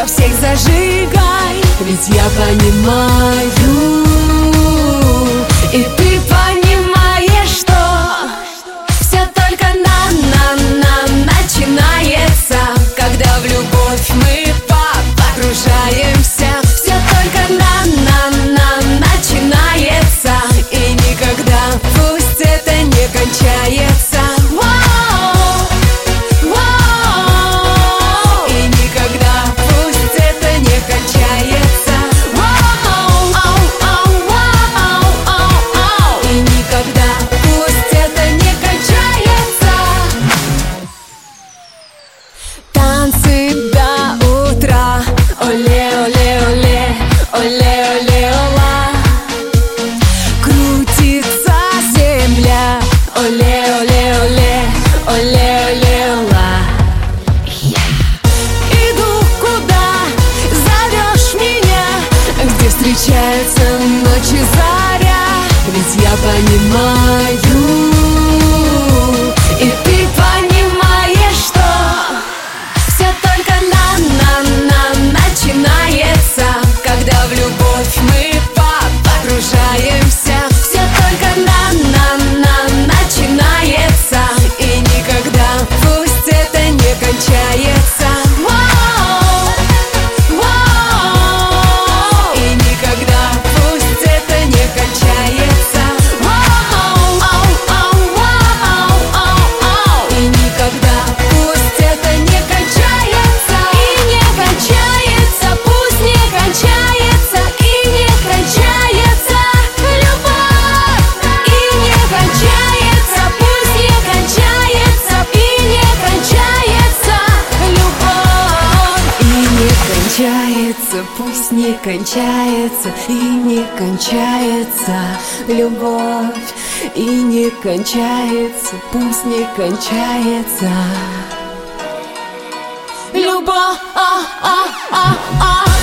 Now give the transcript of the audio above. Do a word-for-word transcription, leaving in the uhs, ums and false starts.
во всех зажигай, ведь я понимаю, и ты понимаешь, что все только на-на-на начинается, когда в любовь мы погружаемся. Все только на-на-на начинается, и никогда пусть это не кончается. Встречается ночь и заря, ведь я понимаю, и ты понимаешь, что все только на-на-на начинается, когда в любовь мы погружаемся. Все только на-на-на начинается, и никогда пусть это не кончается. Пусть не кончается и не кончается любовь, и не кончается, пусть не кончается любовь.